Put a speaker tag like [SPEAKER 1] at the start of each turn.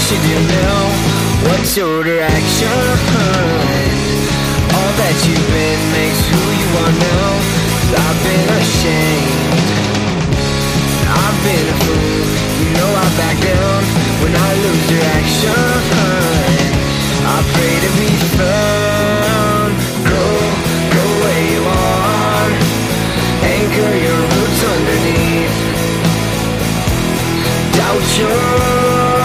[SPEAKER 1] should you know? What's your direction? All that you've been makes who you